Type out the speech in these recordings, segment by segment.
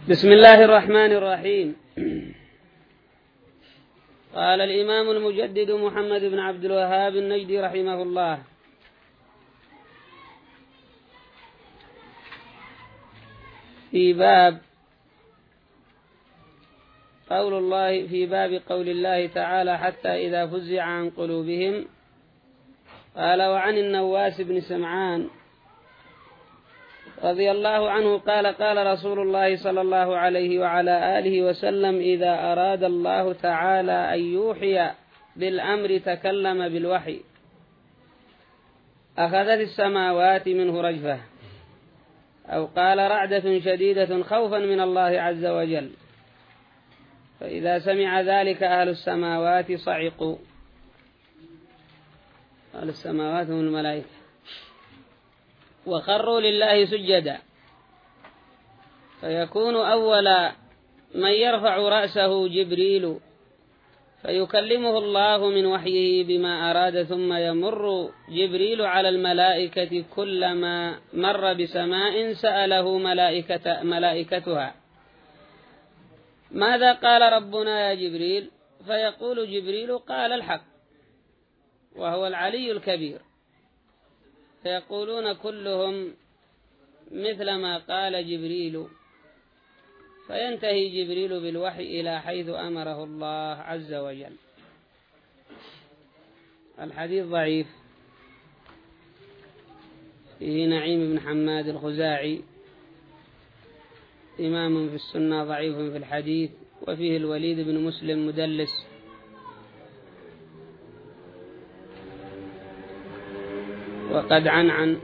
بسم الله الرحمن الرحيم. قال الإمام المجدد محمد بن عبد الوهاب النجدي رحمه الله: في باب قول الله تعالى: حتى إذا فزع عن قلوبهم. قال: وعن النواس بن سمعان رضي الله عنه قال: قال رسول الله صلى الله عليه وعلى آله وسلم: إذا أراد الله تعالى أن يوحي بالأمر تكلم بالوحي، أخذت السماوات منه رجفة، أو قال رعدة شديدة خوفا من الله عز وجل، فإذا سمع ذلك أهل السماوات صعقوا. أهل السماوات هم الملائكة، وخروا لله سجدا، فيكون أول من يرفع رأسه جبريل، فيكلمه الله من وحيه بما أراد، ثم يمر جبريل على الملائكة كلما مر بسماء سأله ملائكتها: ماذا قال ربنا يا جبريل؟ فيقول جبريل: قال الحق، وهو العلي الكبير. فيقولون كلهم مثل ما قال جبريل، فينتهي جبريل بالوحي إلى حيث أمره الله عز وجل. الحديث ضعيف، فيه نعيم بن حماد الخزاعي إمام في السنة ضعيف في الحديث، وفيه الوليد بن مسلم مدلس، وقد عنعن.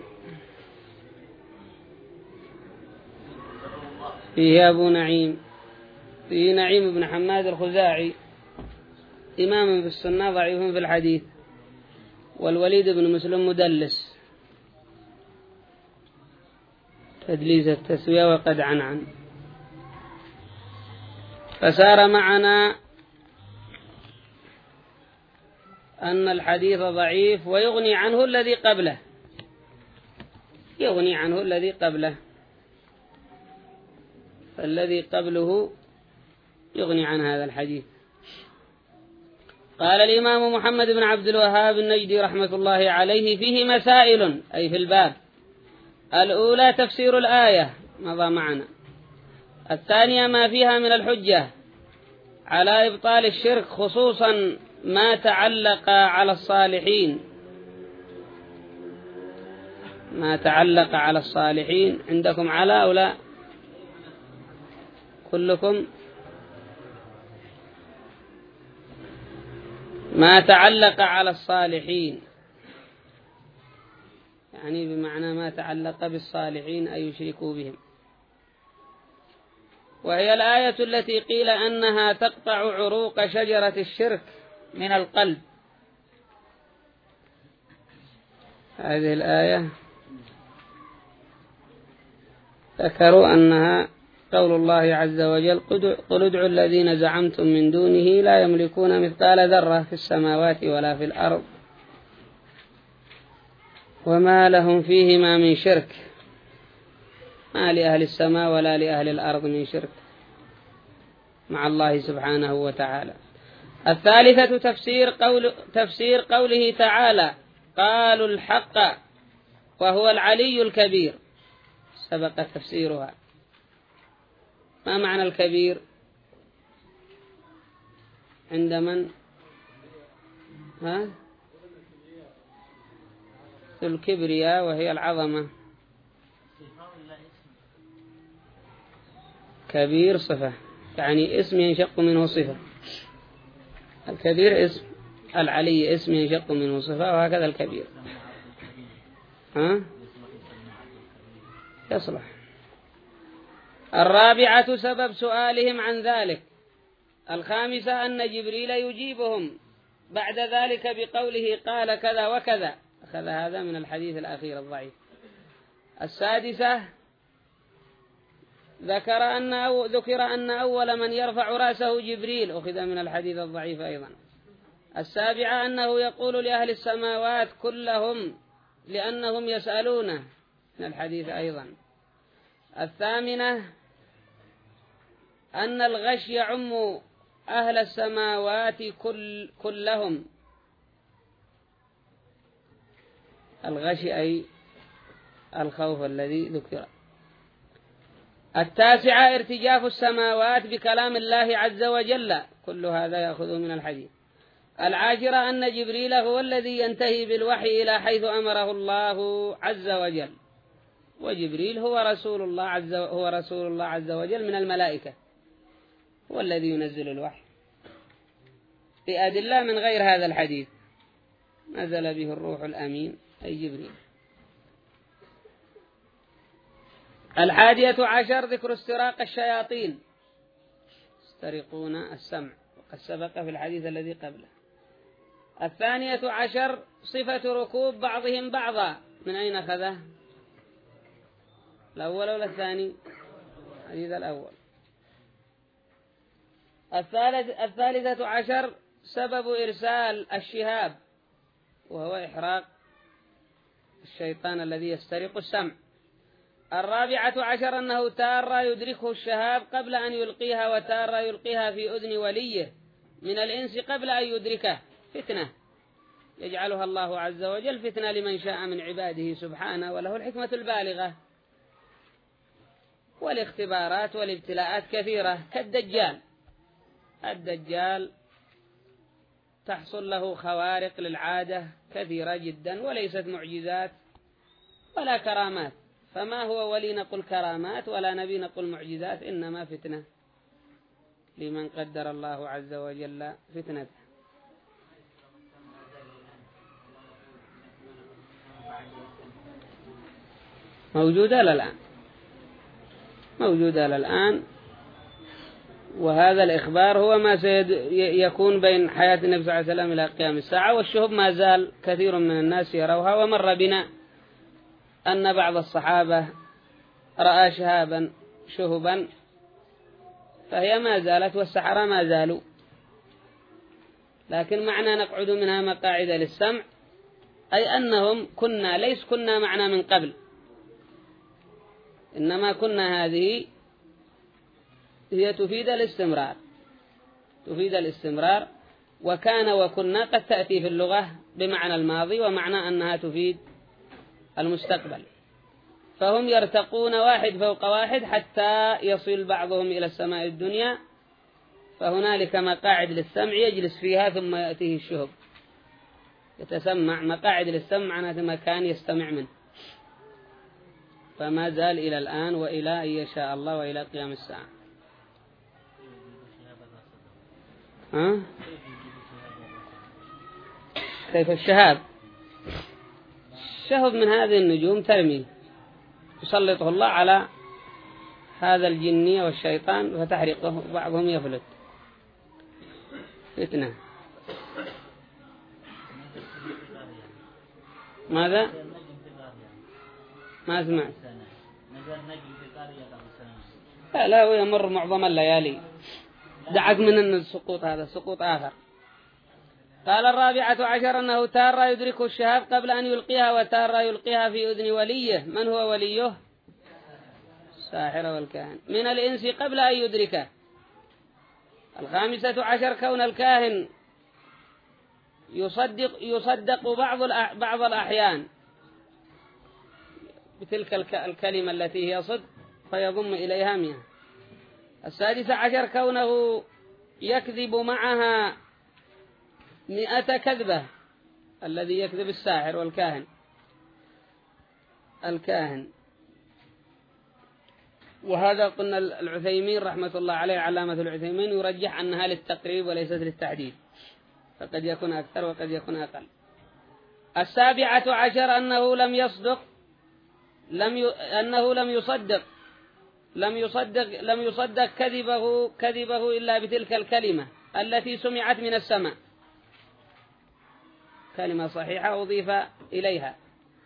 فيه أبو نعيم، فيه نعيم بن حماد الخزاعي إمام في السنة ضعيف في الحديث، والوليد بن مسلم مدلس تدليس التسوية، وقد عنعن. فسار معنا أن الحديث ضعيف، ويغني عنه الذي قبله، يغني عنه الذي قبله، فالذي قبله يغني عن هذا الحديث. قال الإمام محمد بن عبد الوهاب النجدي رحمة الله عليه: فيه مسائل، أي في الباب. الأولى تفسير الآية مضى معنا. الثانية ما فيها من الحجة على إبطال الشرك، خصوصا ما تعلق على الصالحين. ما تعلق على الصالحين عندكم على أو لا؟ كلكم؟ ما تعلق على الصالحين يعني بمعنى ما تعلق بالصالحين أي يشركوا بهم، وهي الآية التي قيل أنها تقطع عروق شجرة الشرك من القلب. هذه الآية ذكروا أنها قول الله عز وجل: قل ادعوا الذين زعمتم من دونه لا يملكون مثقال ذرة في السماوات ولا في الأرض وما لهم فيهما من شرك، ما لأهل السماء ولا لأهل الأرض من شرك مع الله سبحانه وتعالى. الثالثة تفسير قوله تعالى: قالوا الحق وهو العلي الكبير، سبق تفسيرها. ما معنى الكبير عند من؟ الكبرياء وهي العظمة. كبير صفة، يعني اسم ينشق منه صفة. الكبير اسم، العلي اسم ينشق منه صفة، وهكذا الكبير. يصلح. الرابعة سبب سؤالهم عن ذلك. الخامسة أن جبريل يجيبهم بعد ذلك بقوله: قال كذا وكذا. أخذ هذا من الحديث الأخير الضعيف. السادسة ذكر أن أول من يرفع رأسه جبريل، أخذ من الحديث الضعيف أيضا. السابعة أنه يقول لأهل السماوات كلهم لأنهم يسألونه، من الحديث أيضا. الثامنة أن الغش يعم أهل السماوات كلهم. الغش أي الخوف الذي ذكر. 9 ارتجاف السماوات بكلام الله عز وجل، كل هذا يأخذ من الحديث. 10 أن جبريل هو الذي ينتهي بالوحي إلى حيث أمره الله عز وجل، وجبريل هو رسول الله عز وجل من الملائكة، هو الذي ينزل الوحي بأدلة من غير هذا الحديث. نزل به الروح الأمين أي جبريل. 11 ذكر استراق الشياطين، يسترقون السمع، وقد سبق في الحديث الذي قبله. 12 صفة ركوب بعضهم بعضا، من أين أخذه؟ الأول ولا الثاني؟ الحديث الأول. 13 سبب إرسال الشهاب، وهو إحراق الشيطان الذي يسترق السمع. 14 أنه تارة يدركه الشهاب قبل أن يلقيها، وتارة يلقيها في أذن وليه من الإنس قبل أن يدركه، فتنة يجعلها الله عز وجل فتنة لمن شاء من عباده سبحانه، وله الحكمة البالغة. والاختبارات والابتلاءات كثيرة، كالدجال. الدجال تحصل له خوارق للعادة كثيرة جدا، وليست معجزات ولا كرامات، فما هو ولي نقول كرامات ولا نبي نقول معجزات، إنما فتنة لمن قدر الله عز وجل فتنته. موجودة للآن، موجودة للآن، وهذا الإخبار هو ما سيكون بين حياة النبي صلى الله عليه وسلم إلى قيام الساعة. والشهب ما زال كثير من الناس يروها، ومر بنا أن بعض الصحابة رأى شهبا فهي ما زالت، والسحرة ما زالوا، لكن معنى نقعد منها مقاعد للسمع أي أنهم كنا معنا من قبل، إنما كنا هذه هي تفيد الاستمرار، وكان وكنا قد تأتي في اللغة بمعنى الماضي، ومعنى أنها تفيد المستقبل. فهم يرتقون واحد فوق واحد حتى يصل بعضهم إلى السماء الدنيا، فهنالك مقاعد للسمع يجلس فيها ثم يأتيه الشهب يتسمع. مقاعد للسمع معناته مكان يستمع منه، فما زال إلى الآن وإلى أن يشاء الله وإلى قيام الساعة. كيف الشهاب؟ الشهب من هذه النجوم ترمي، يسلطه الله على هذا الجني والشيطان فتحرقه، وبعضهم يفلت. فتنة. ماذا؟ ما سمعت. لا هو يمر معظم الليالي، دعك من السقوط، هذا سقوط آخر. قال 14 أنه تارة يدرك الشهاب قبل أن يلقيها، وتارة يلقيها في أذن وليه. من هو وليه؟ الساحر والكاهن من الإنس قبل أن يدركه. 15 كون الكاهن يصدق بعض الأحيان بتلك الكلمة التي هي صدق فيضم إليها 100. 16 كونه يكذب معها 100 كذبة، الذي يكذب الساحر والكاهن وهذا قلنا العثيمين رحمة الله عليه، علامة العثيمين يرجح أنها للتقريب وليست للتحديد، فقد يكون أكثر وقد يكون أقل. 17 أنه لم يصدق كذبه إلا بتلك الكلمة التي سمعت من السماء، كلمة صحيحة أضيف إليها.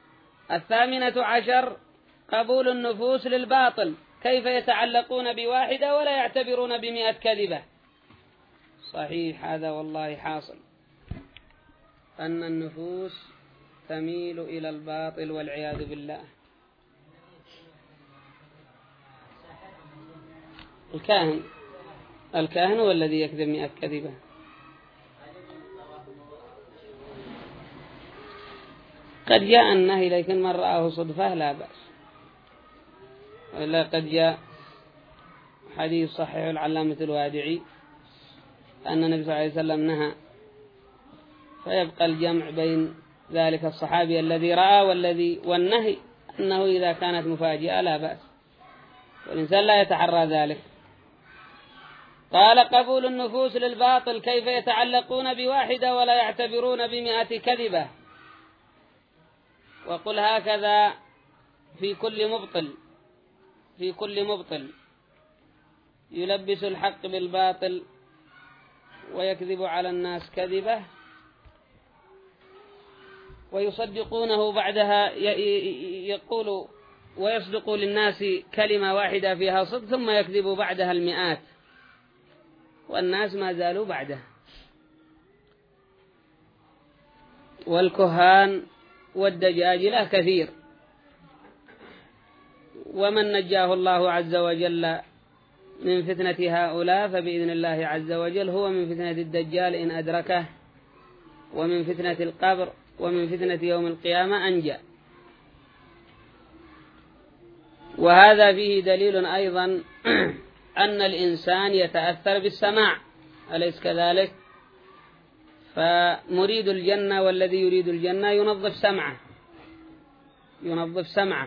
18 قبول النفوس للباطل، كيف يتعلقون بواحدة ولا يعتبرون ب100 كذبة. صحيح هذا والله حاصل، أن النفوس تميل إلى الباطل والعياذ بالله. الكاهن الكاهن هو الذي يكذب 100 كذبة. قد جاء النهي لكن من رآه صدفة لا بأس. وإلا قد جاء حديث صحيح العلامة الوادعي أن النبي صلى الله عليه وسلم نهى، فيبقى الجمع بين ذلك الصحابي الذي رأى والنهي أنه إذا كانت مفاجئة لا بأس، والإنسان لا يتحرى ذلك. قال قبول النفوس للباطل، كيف يتعلقون بواحدة ولا يعتبرون ب100 كذبة؟ وقل هكذا في كل مبطل يلبس الحق بالباطل ويكذب على الناس كذبة ويصدقونه بعدها، يقول ويصدق للناس كلمة واحدة فيها صدق ثم يكذب بعدها 100، والناس ما زالوا بعده. والكهان والدجاجلة كثير، ومن نجاه الله عز وجل من فتنة هؤلاء فبإذن الله عز وجل هو من فتنة الدجال إن أدركه، ومن فتنة القبر، ومن فتنة يوم القيامة أنجى. وهذا فيه دليل أيضا أن الإنسان يتأثر بالسماع، أليس كذلك؟ فمريد الجنة والذي يريد الجنة ينظف سمعه،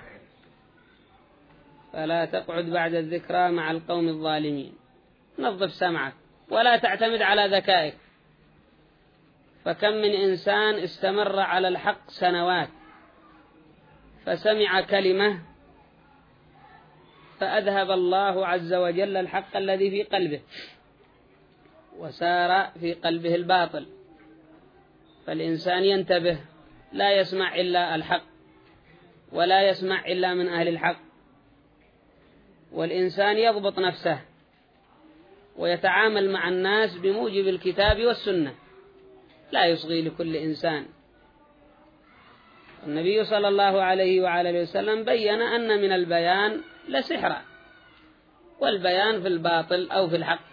فلا تقعد بعد الذكرى مع القوم الظالمين. نظف سمعك ولا تعتمد على ذكائك، فكم من إنسان استمر على الحق سنوات فسمع كلمة فأذهب الله عز وجل الحق الذي في قلبه وسار في قلبه الباطل. فالإنسان ينتبه، لا يسمع إلا الحق ولا يسمع إلا من أهل الحق، والإنسان يضبط نفسه ويتعامل مع الناس بموجب الكتاب والسنة، لا يصغي لكل إنسان. النبي صلى الله عليه وعلى وسلم بيّن أن من البيان لسحرا، والبيان في الباطل أو في الحق.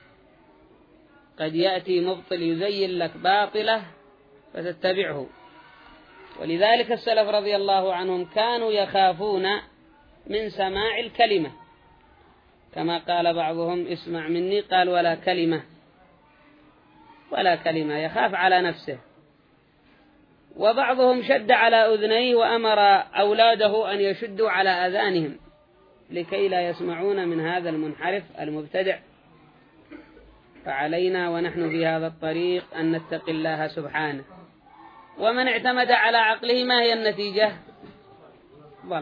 قد يأتي مبطل يزين لك باطله فتتبعه. ولذلك السلف رضي الله عنهم كانوا يخافون من سماع الكلمة، كما قال بعضهم اسمع مني، قال ولا كلمة، يخاف على نفسه. وبعضهم شد على أذنيه وأمر أولاده أن يشدوا على أذانهم لكي لا يسمعون من هذا المنحرف المبتدع. فعلينا ونحن في هذا الطريق أن نتقي الله سبحانه. ومن اعتمد على عقله ما هي النتيجة؟ ضل.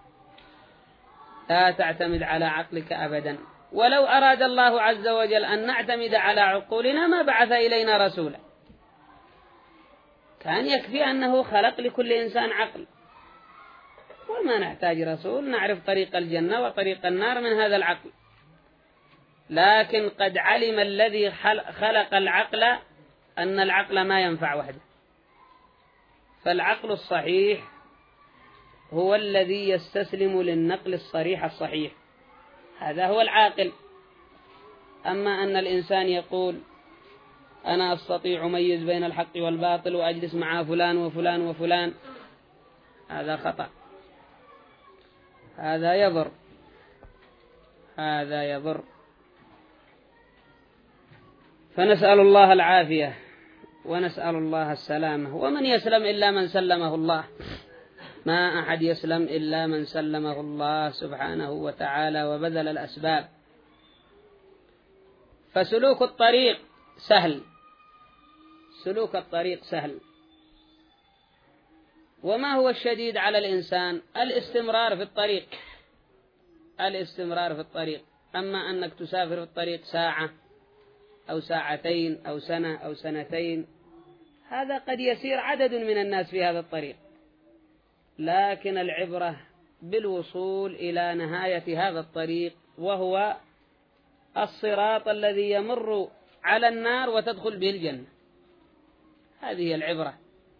لا تعتمد على عقلك أبدا. ولو أراد الله عز وجل أن نعتمد على عقولنا ما بعث إلينا رسولا، كان يكفي أنه خلق لكل إنسان عقل، وما نحتاج رسول، نعرف طريق الجنة وطريق النار من هذا العقل. لكن قد علم الذي خلق العقل أن العقل ما ينفع وحده، فالعقل الصحيح هو الذي يستسلم للنقل الصريح الصحيح، هذا هو العاقل. أما أن الإنسان يقول أنا أستطيع أميز بين الحق والباطل وأجلس مع فلان وفلان وفلان، هذا خطأ، هذا يضر. فنسأل الله العافية ونسأل الله السلامة. ومن يسلم إلا من سلمه الله، ما أحد يسلم إلا من سلمه الله سبحانه وتعالى وبذل الأسباب. فسلوك الطريق سهل. وما هو الشديد على الإنسان؟ الاستمرار في الطريق. أما أنك تسافر في الطريق ساعة أو ساعتين أو سنة أو سنتين، هذا قد يسير عدد من الناس في هذا الطريق، لكن العبرة بالوصول إلى نهاية هذا الطريق، وهو الصراط الذي يمر على النار وتدخل به الجنة. هذه هي العبرة.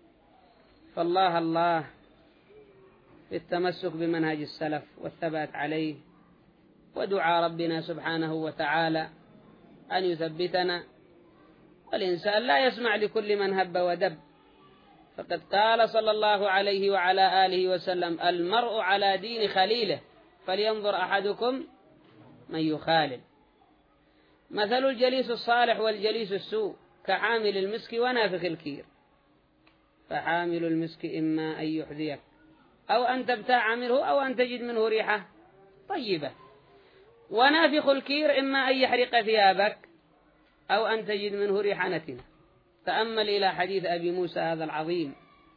فالله في التمسك بمنهج السلف والثبات عليه، ودعاء ربنا سبحانه وتعالى أن يثبتنا. والإنسان لا يسمع لكل من هب ودب، فقد قال صلى الله عليه وعلى آله وسلم: المرء على دين خليله فلينظر أحدكم من يخالل. مثل الجليس الصالح والجليس السوء كحامل المسك ونافخ الكير، فحامل المسك إما أن يحذيك أو أن تبتاع منه أو أن تجد منه ريحة طيبة، ونافخ الكير إما أن يحرق ثيابك أو أن تجد منه ريحة نتنة. تأمل إلى حديث أبي موسى هذا العظيم: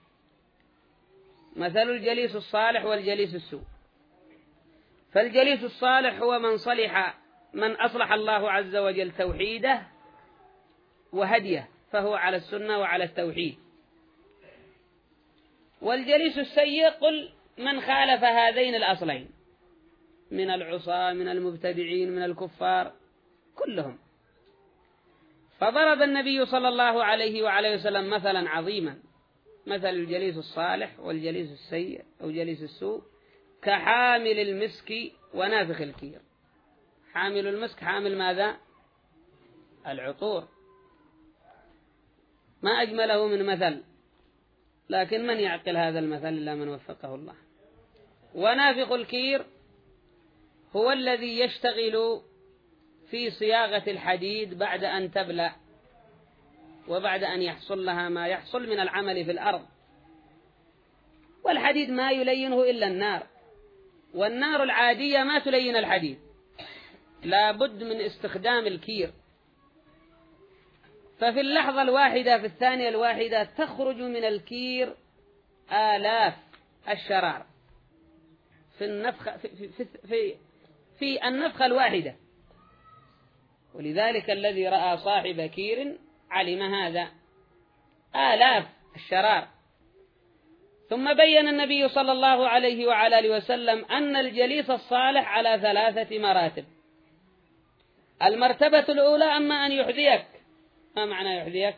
مثل الجليس الصالح والجليس السوء. فالجليس الصالح هو من أصلح الله عز وجل توحيده وهديه، فهو على السنة وعلى التوحيد. والجليس السيء قل من خالف هذين الأصلين من العصاة من المبتدعين من الكفار كلهم. فضرب النبي صلى الله عليه وعليه وسلم مثلا عظيما: مثل الجليس الصالح والجليس السيء أو جليس السوء كحامل المسك ونافخ الكير. حامل المسك حامل ماذا؟ العطور. ما أجمله من مثل، لكن من يعقل هذا المثل إلا من وفقه الله. ونافخ الكير هو الذي يشتغل في صياغة الحديد بعد أن تبلى وبعد أن يحصل لها ما يحصل من العمل في الأرض. والحديد ما يلينه إلا النار، والنار العادية ما تلين الحديد، لا بد من استخدام الكير. ففي اللحظة الواحدة في الثانية الواحدة تخرج من الكير آلاف الشرار في النفخة في النفخة الواحدة. ولذلك الذي رأى صاحب كير علم هذا، آلاف الشرار. ثم بين النبي صلى الله عليه وعلى آله وسلم أن الجليس الصالح على 3 مراتب. المرتبة الأولى أما أن يحذيك. ما معنى يحذيك؟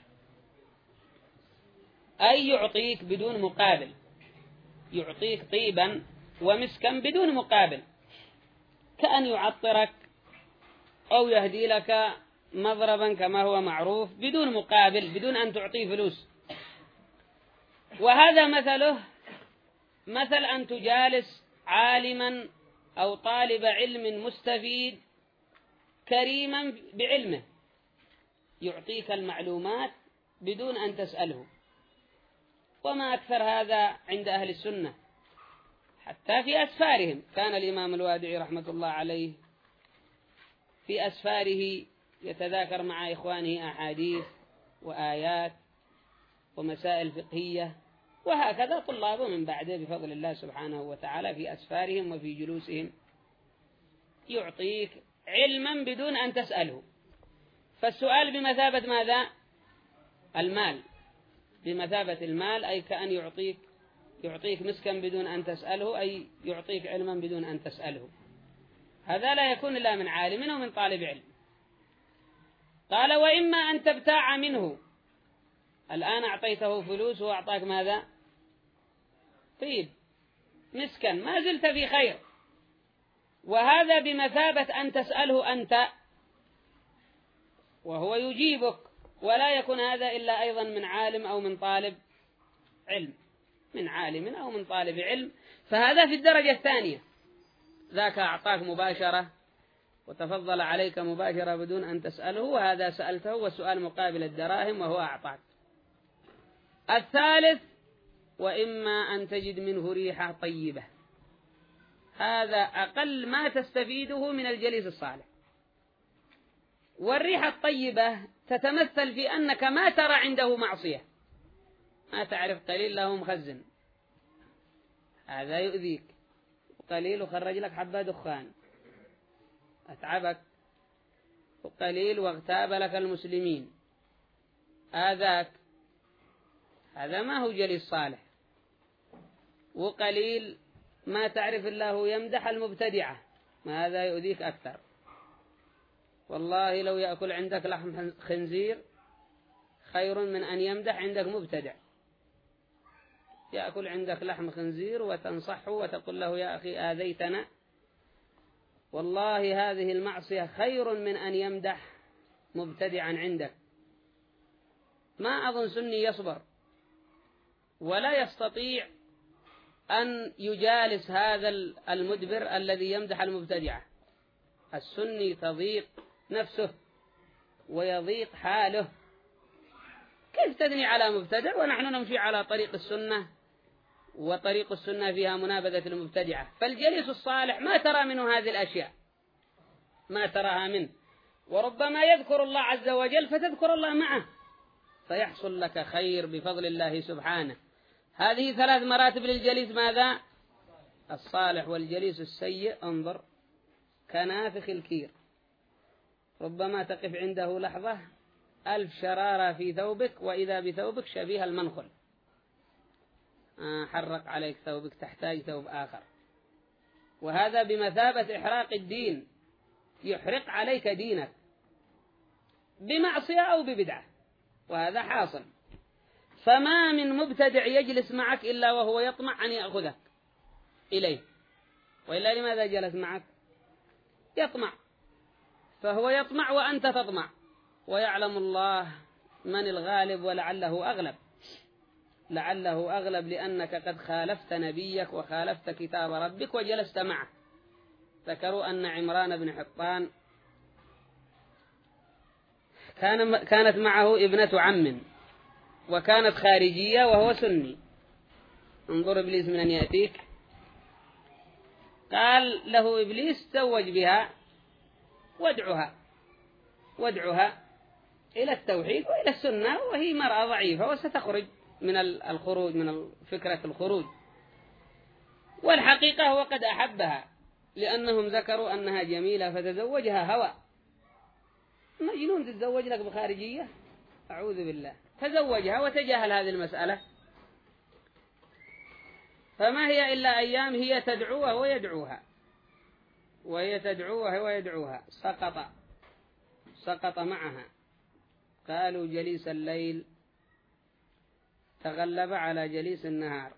أي يعطيك بدون مقابل، يعطيك طيبا ومسكا بدون مقابل، كأن يعطرك أو يهدي لك مضربا كما هو معروف بدون مقابل، بدون أن تعطيه فلوس. وهذا مثله مثل أن تجالس عالما أو طالب علم مستفيد كريما بعلمه، يعطيك المعلومات بدون أن تسأله. وما أكثر هذا عند أهل السنة حتى في أسفارهم. كان الإمام الوادعي رحمة الله عليه في أسفاره يتذاكر مع إخوانه أحاديث وآيات ومسائل فقهية، وهكذا طلابه من بعده بفضل الله سبحانه وتعالى في أسفارهم وفي جلوسهم يعطيك علما بدون أن تسأله. فالسؤال بمثابة ماذا؟ المال، بمثابة المال، أي كأن يعطيك مسكا بدون أن تسأله، أي يعطيك علما بدون أن تسأله. هذا لا يكون إلا من عالم ومن طالب علم. قال: وإما أن تبتاع منه. الآن أعطيته فلوس وأعطاك ماذا؟ طيب مسكا، ما زلت في خير، وهذا بمثابة أن تسأله أنت وهو يجيبك، ولا يكون هذا إلا أيضا من عالم أو من طالب علم، من عالم أو من طالب علم. فهذا في الدرجة الثانية، ذاك أعطاك مباشرة وتفضل عليك مباشرة بدون أن تسأله، وهذا سألته وسؤال مقابل الدراهم وهو أعطاك. الثالث: وإما أن تجد منه ريحة طيبة. هذا أقل ما تستفيده من الجليس الصالح. والريحة الطيبة تتمثل في أنك ما ترى عنده معصية، ما تعرف قليل له مخزن، هذا يؤذيك، وقليل وخرج لك حبة دخان أتعبك، وقليل واغتاب لك المسلمين آذاك، هذا ما هو جليس صالح. وقليل ما تعرف الله يمدح المبتدعة، ما هذا يؤذيك أكثر. والله لو يأكل عندك لحم خنزير خير من أن يمدح عندك مبتدع. يأكل عندك لحم خنزير وتنصحه وتقول له: يا أخي آذيتنا، والله هذه المعصية خير من أن يمدح مبتدعا عندك، ما أظن سني يصبر ولا يستطيع أن يجالس هذا المدبر الذي يمدح المبتدعة. السني تضيق نفسه ويضيق حاله، كيف تدني على مبتدع ونحن نمشي على طريق السنة، وطريق السنة فيها منابذة المبتدعة. فالجليس الصالح ما ترى منه هذه الأشياء، ما تراها منه، وربما يذكر الله عز وجل فتذكر الله معه فيحصل لك خير بفضل الله سبحانه. هذه 3 مراتب للجليس ماذا؟ الصالح. والجليس السيء انظر كنافخ الكير، ربما تقف عنده لحظة 1000 شرارة في ثوبك وإذا بثوبك شبيه المنخل، حرق عليك ثوبك تحتاج ثوب آخر. وهذا بمثابة إحراق الدين، يحرق عليك دينك بمعصية أو ببدعة، وهذا حاصل. فما من مبتدع يجلس معك إلا وهو يطمع أن يأخذك إليه، وإلا لماذا جلس معك؟ يطمع، فهو يطمع وأنت تطمع، ويعلم الله من الغالب ولعله أغلب، لعله أغلب لأنك قد خالفت نبيك وخالفت كتاب ربك وجلست معه. ذكروا أن عمران بن حطان كانت معه ابنة عم وكانت خارجية وهو سني. انظر إبليس من أن يأتيك، قال له إبليس تزوج بها وادعها إلى التوحيد وإلى السنة، وهي مرأة ضعيفة وستخرج من الخروج من فكرة الخروج. والحقيقة هو قد أحبها لأنهم ذكروا أنها جميلة فتزوجها هوى. مجنون تتزوج لك بخارجية؟ أعوذ بالله. تزوجها وتجاهل هذه المسألة، فما هي إلا أيام هي تدعوه ويدعوها، وهي تدعوه ويدعوها. سقط معها. قالوا جليس الليل تغلب على جليس النهار.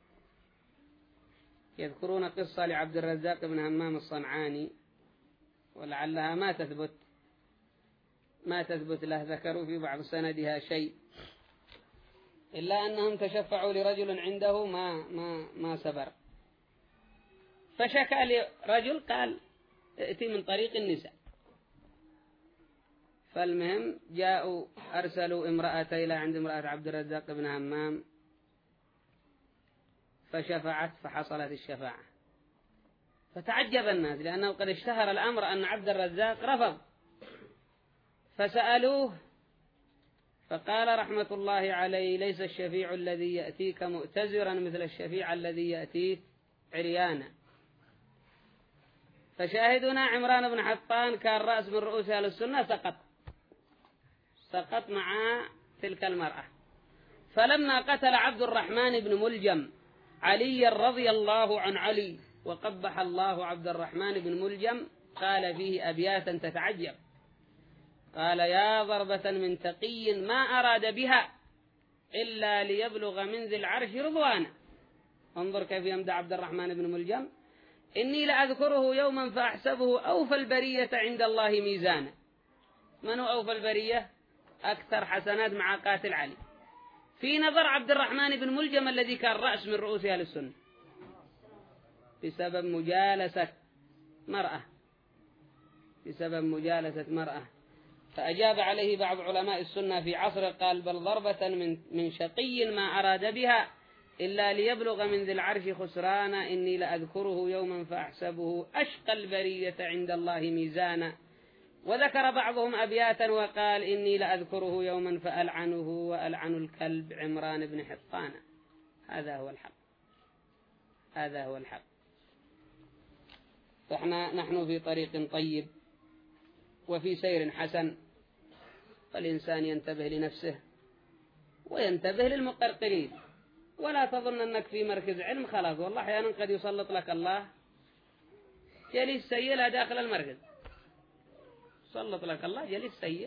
يذكرون قصة لعبد الرزاق بن همام الصنعاني ولعلها ما تثبت له، ذكروا في بعض سندها شيء، إلا أنهم تشفعوا لرجل عنده ما سبر، فشكى لرجل قال ائتي من طريق النساء. فالمهم جاءوا أرسلوا امرأتي إلى عند امرأة عبد الرزاق بن همام فشفعت، فحصلت الشفاعة. فتعجب الناس لأنه قد اشتهر الأمر أن عبد الرزاق رفض، فسألوه فقال رحمة الله عليه ليس الشفيع الذي يأتيك مؤتزرا مثل الشفيع الذي يأتيك عريانا. فشاهدنا عمران بن حطان كان رأس من رؤوس أهل السنة سقط مع تلك المرأة. فلما قتل عبد الرحمن بن ملجم علي رضي الله عن علي وقبح الله عبد الرحمن بن ملجم، قال فيه أبياتا تتعجب، قال يا ضربة من تقي ما أراد بها إلا ليبلغ من ذي العرش رضوانا. انظر كيف يمدح عبد الرحمن بن ملجم، إني لأذكره يوما فأحسبه أوفى البرية عند الله ميزانا. من هو أوفى البرية؟ أكثر حسنات مع قاتل علي في نظر عبد الرحمن بن ملجم الذي كان رأس من رؤوس أهل السنة، بسبب مجالسة مرأة. فأجاب عليه بعض علماء السنة في عصره قال بل ضربة من شقي ما أراد بها إلا ليبلغ من ذي العرش خسرانا، إني لأذكره يوما فأحسبه أشقى البرية عند الله ميزانا. وذكر بعضهم أبياتا وقال إني لأذكره يوما فألعنه وألعن الكلب عمران بن حطان. هذا هو الحق. نحن في طريق طيب وفي سير حسن، فالإنسان ينتبه لنفسه وينتبه للمقرقرين، ولا تظن أنك في مركز علم خلاص. والله أحيانا قد يسلط لك الله جليس سيء لا داخل المركز، سلط لك الله جليس سيء.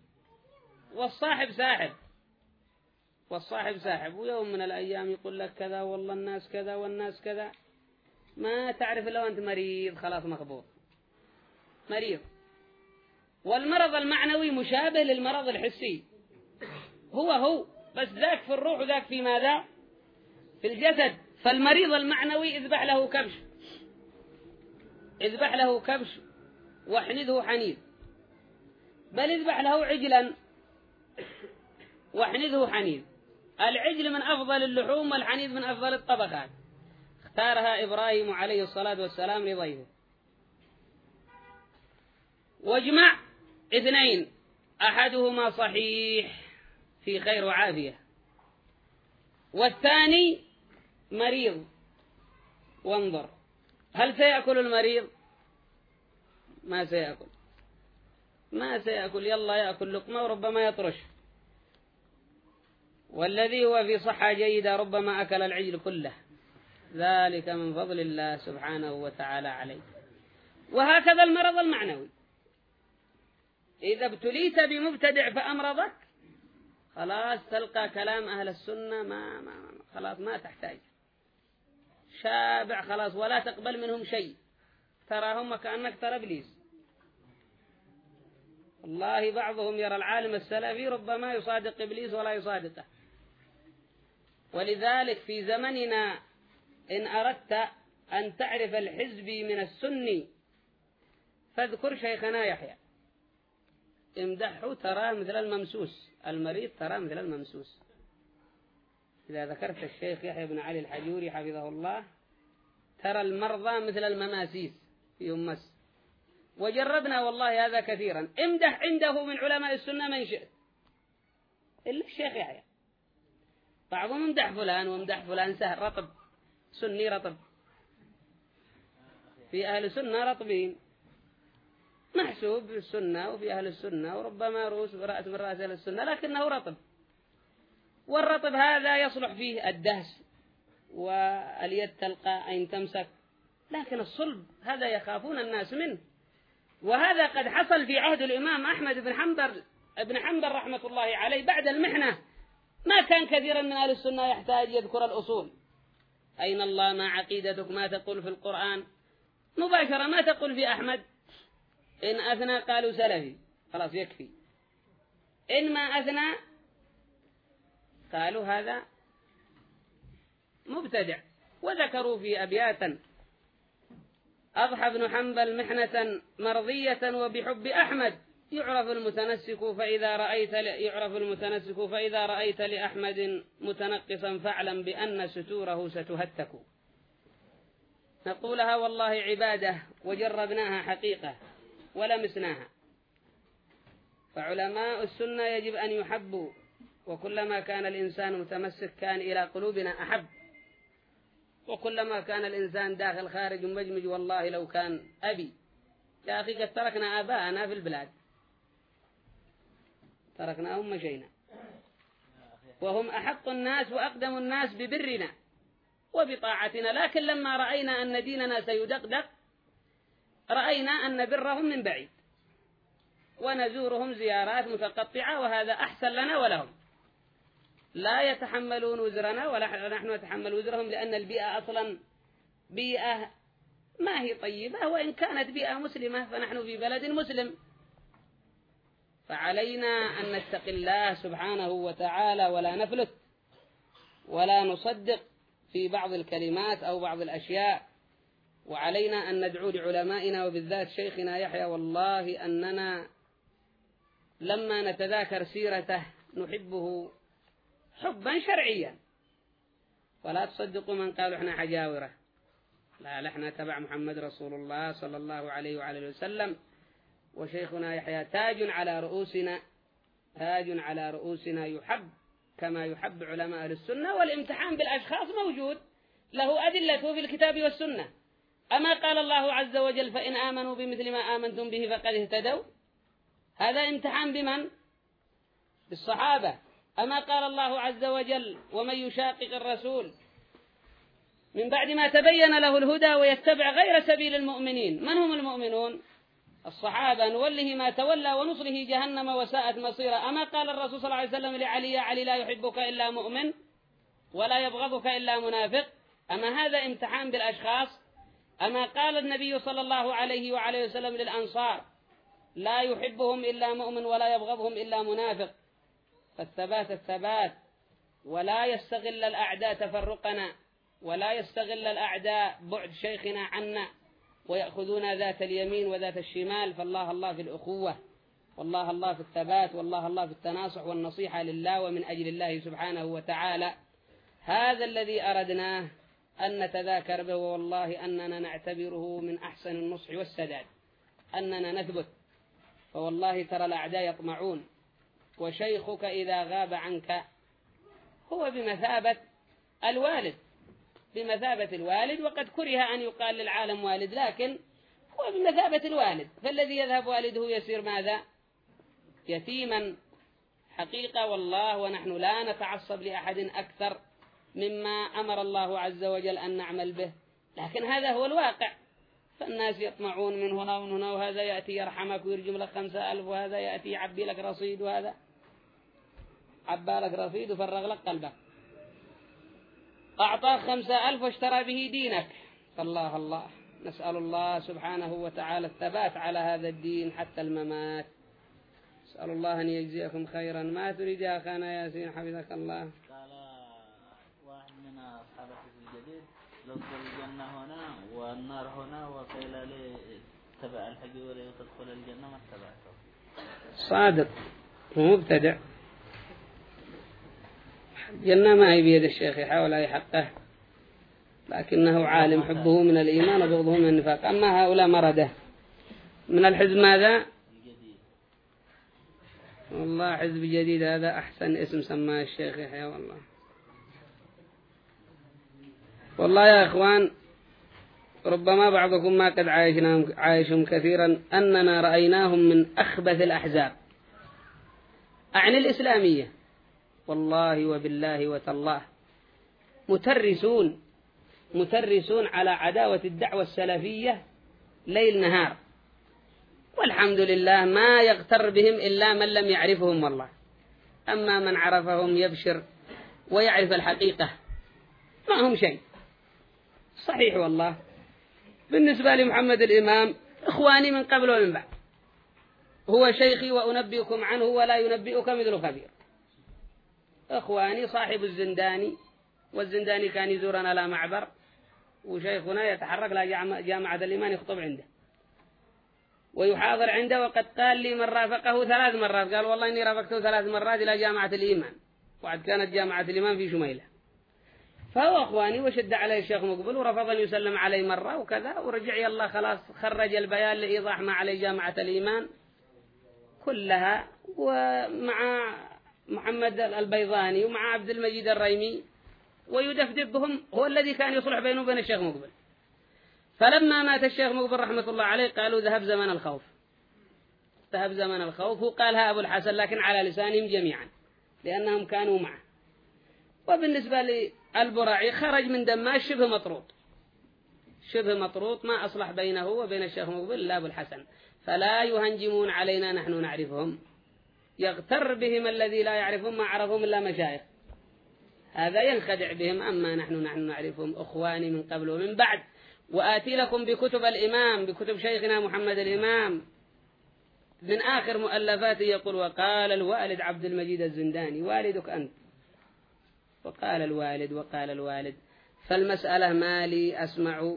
والصاحب ساحب، ويوم من الأيام يقول لك كذا والله الناس كذا والناس كذا، ما تعرف لو أنت مريض خلاص مخبوط مريض. والمرض المعنوي مشابه للمرض الحسي، هو بس ذاك في الروح وذاك في ماذا؟ في الجسد. فالمريض المعنوي اذبح له كبش واحنده حنيذ، بل اذبح له عجلا واحنده حنيذ. العجل من أفضل اللحوم والحنيذ من أفضل الطبخات، اختارها إبراهيم عليه الصلاة والسلام لضيفه. واجمع اثنين أحدهما صحيح في خير وعافية، والثاني مريض، وانظر هل سيأكل المريض؟ ما سيأكل، يلا يأكل لقمة وربما يطرش. والذي هو في صحة جيدة ربما أكل العجل كله، ذلك من فضل الله سبحانه وتعالى عليه. وهكذا المرض المعنوي، إذا ابتليت بمبتدع فأمرضك، خلاص تلقى كلام أهل السنة خلاص ما تحتاج، شابع خلاص ولا تقبل منهم شيء، تراهم كأنك ترى إبليس. والله بعضهم يرى العالم السلفي ربما يصادق إبليس ولا يصادقه. ولذلك في زمننا إن أردت أن تعرف الحزبي من السني فاذكر شيخنا يحيى، امدحه ترى مثل الممسوس، المريض ترى مثل الممسوس. إذا ذكرت الشيخ يحيى بن علي الحجوري حفظه الله ترى المرضى مثل المماسيس فيهم مس. وجربنا والله هذا كثيرا. امدح عنده من علماء السنة من شئت إلا الشيخ يحيى. بعضهم امدح فلان وامدح فلان سهل رطب، سني رطب، في أهل السنة رطبين، محسوب بالسنة وفي أهل السنة وربما رأس من رأس أهل السنة، لكنه رطب. والرطب هذا يصلح فيه الدهس واليد تلقى أين تمسك، لكن الصلب هذا يخافون الناس منه. وهذا قد حصل في عهد الإمام أحمد بن حنبل رحمة الله عليه بعد المحنة. ما كان كثيرا من أهل السنة يحتاج يذكر الأصول، أين الله، ما عقيدتك، ما تقول في القرآن، مباشرة ما تقول في أحمد. إن أثنى قالوا سلفي، خلاص يكفي. إن ما أثنى قالوا هذا مبتدع. وذكروا في أبياتا: أضحى ابن حنبل محنة مرضية وبحب أحمد يعرف المتنسك فإذا رأيت لأحمد متنقصا فاعلم بأن ستوره ستهتك. نقولها والله عبادة وجربناها حقيقة ولمسناها. فعلماء السنة يجب أن يحبوا، وكلما كان الإنسان متمسك كان إلى قلوبنا أحب، وكلما كان الإنسان داخل خارج مجمج والله لو كان أبي. يا أخي قد تركنا آباءنا في البلاد، تركناهم مشينا، وهم أحق الناس وأقدم الناس ببرنا وبطاعتنا. لكن لما رأينا أن ديننا سيدقدق رأينا أن نبرهم من بعيد ونزورهم زيارات متقطعة، وهذا أحسن لنا ولهم. لا يتحملون وزرنا ولا نحن نتحمل وزرهم، لأن البيئة أصلا بيئة ما هي طيبة، وإن كانت بيئة مسلمة فنحن في بلد مسلم. فعلينا أن نتقي الله سبحانه وتعالى ولا نفلت ولا نصدق في بعض الكلمات أو بعض الأشياء. وعلينا أن ندعو لعلمائنا وبالذات شيخنا يحيى. والله أننا لما نتذاكر سيرته نحبه حبا شرعيا، ولا تصدقوا من قالوا احنا حجاورة، لا، نحن تبع محمد رسول الله صلى الله عليه وعلى وسلم. وشيخنا يحيى تاج على رؤوسنا يحب كما يحب علماء أهل السنة. والامتحان بالأشخاص موجود، له أدلته في الكتاب والسنة. أما قال الله عز وجل: فإن آمنوا بمثل ما آمنتم به فقد اهتدوا. هذا امتحان بمن؟ بالصحابة. أما قال الله عز وجل: ومن يشاقق الرسول من بعد ما تبين له الهدى ويتبع غير سبيل المؤمنين. من هم المؤمنون؟ الصحابة. نوله ما تولى ونصله جهنم وساءت مصيرا. أما قال الرسول صلى الله عليه وسلم لعلي: يا علي لا يحبك إلا مؤمن ولا يبغضك إلا منافق. أما هذا امتحان بالأشخاص. أما قال النبي صلى الله عليه وعلى وسلم للأنصار: لا يحبهم إلا مؤمن ولا يبغضهم إلا منافق. فالثبات الثبات، ولا يستغل الأعداء تفرقنا، ولا يستغل الأعداء بعد شيخنا عنا ويأخذون ذات اليمين وذات الشمال. فالله الله في الأخوة، والله الله في الثبات، والله الله في التناصح والنصيحة لله ومن أجل الله سبحانه وتعالى. هذا الذي أردناه أن نتذاكر به، والله أننا نعتبره من أحسن النصح والسداد أننا نثبت. فوالله ترى الأعداء يطمعون، وشيخك إذا غاب عنك هو بمثابة الوالد، بمثابة الوالد، وقد كره أن يقال للعالم والد، لكن هو بمثابة الوالد. فالذي يذهب والده يصير ماذا؟ يتيما حقيقة. والله ونحن لا نتعصب لأحد أكثر مما أمر الله عز وجل أن نعمل به، لكن هذا هو الواقع. فالناس يطمعون من هنا ومن هنا، وهذا يأتي يرحمك ويرجم لك 5000، وهذا يأتي يعبي لك رصيد، وهذا عبى لك رصيد وفرغ لك قلبك، أعطاك 5000 واشترى به دينك. فالله الله، نسأل الله سبحانه وتعالى الثبات على هذا الدين حتى الممات. نسأل الله أن يجزيكم خيرا. ما تريد يا أخانا ياسين حفظك الله؟ قال واحد من أصحاب الحزب الجديد: لو الجنة هنا والنار هنا، وقيل لي تبع الحق ولا تدخل الجنة، ما اتبعته. صادق ومبتدع. الجنة ما هي بيد الشيخ، يحاول يحقه، لكنه عالم حبه من الإيمان وبغضه من النفاق. أما هؤلاء مرده من الحزب ماذا؟ والله حزب جديد، هذا أحسن اسم سماه الشيخ يحيى. والله يا إخوان، ربما بعضكم ما قد عايشهم كثيرا أننا رأيناهم من أخبث الأحزاب أعني الإسلامية، والله وبالله وتالله، مترسون على عداوة الدعوة السلفية ليل نهار، والحمد لله ما يغتر بهم إلا من لم يعرفهم والله. أما من عرفهم يبشر ويعرف الحقيقة، ما هم شيء صحيح والله. بالنسبة لمحمد الإمام، إخواني من قبل ومن بعد، هو شيخي وأنبئكم عنه ولا ينبئك مثل خبير. إخواني صاحب الزنداني، والزنداني كان يزورنا على معبر، وشيخنا يتحرك لجامعة الإيمان يخطب عنده ويحاضر عنده. وقد قال لي من رافقه 3 مرات، قال والله إني رافقته 3 مرات إلى جامعة الإيمان، وعد كانت جامعة الإيمان في شميلة. فهو أخواني، وشد عليه الشيخ مقبل ورفض أن يسلم عليه مرة وكذا، ورجع يلا خلاص خرج البيان لإيضاح ما عليه جامعة الإيمان كلها، ومع محمد البيضاني ومع عبد المجيد الريمي، ويدفدف بهم. هو الذي كان يصلح بينه وبين الشيخ مقبل. فلما مات الشيخ مقبل رحمة الله عليه قالوا ذهب زمن الخوف، ذهب زمن الخوف، وقالها أبو الحسن لكن على لسانهم جميعا لأنهم كانوا معه. وبالنسبة للبراعي خرج من دماش شبه مطروط، ما أصلح بينه وبين الشيخ مقبل إلا أبو الحسن. فلا يهنجمون علينا، نحن نعرفهم. يغتر بهم الذي لا يعرفهم، ما عرفهم إلا مشايخ، هذا ينخدع بهم. أما نحن نعرفهم، أخواني من قبل ومن بعد. وآتي لكم بكتب الإمام، بكتب شيخنا محمد الإمام، من آخر مؤلفاته يقول: وقال الوالد عبد المجيد الزنداني، والدك أنت. وقال الوالد. فالمسألة ما لي أسمع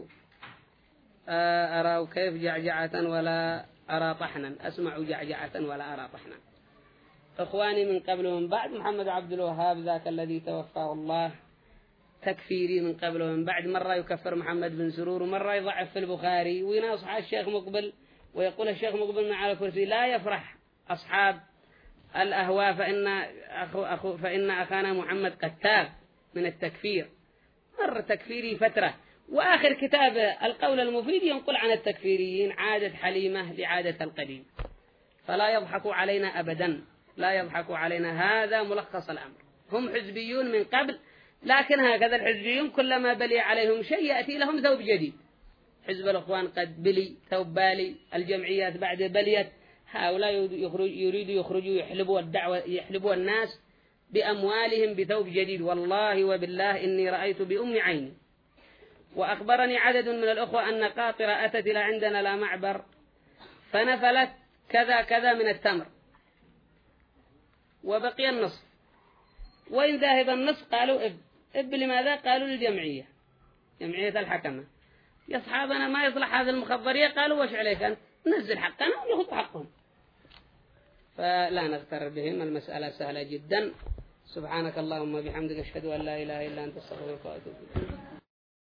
أرى كيف جعجعة ولا أرى طحنا، أسمع جعجعة ولا أرى طحنا. إخواني من قبل ومن بعد، محمد عبد الوهاب ذاك الذي توفاه الله تكفيري من قبل ومن بعد، مرة يكفر محمد بن سرور، ومرة يضعف في البخاري، ويناصح الشيخ مقبل ويقول الشيخ مقبل من على الكرسي: لا يفرح أصحاب الأهواء فإن أخانا محمد قد تاب من التكفير. مر تكفيري فترة، وآخر كتاب القول المفيد ينقل عن التكفيريين عادة حليمة لعادة القديم. فلا يضحكوا علينا أبدا، لا يضحكوا علينا، هذا ملخص الأمر. هم حزبيون من قبل، لكن هكذا الحزبيون كلما بلي عليهم شيء يأتي لهم ثوب جديد. حزب الأخوان قد بلي ثوب بالي، الجمعيات بعد بليت، هؤلاء يريدوا يخرجوا يحلبوا الناس بأموالهم بثوب جديد. والله وبالله إني رأيت بأم عيني، وأخبرني عدد من الأخوة أن قاطرة أتت إلى عندنا لا معبر، فنفلت كذا كذا من التمر وبقي النصف، وإن ذاهب النصف قالوا إب لماذا؟ قالوا للجمعية، جمعية الحكمة، يا أصحابنا ما يصلح هذا المخبرية، قالوا وش عليك أنت؟ نزل حقنا ونأخذ حقهم. فلا نغتر بهم، المسألة سهلة جدا. سبحانك اللهم وبحمدك أشهد أن لا إله إلا أنت، استغفرك وأتوب إليك.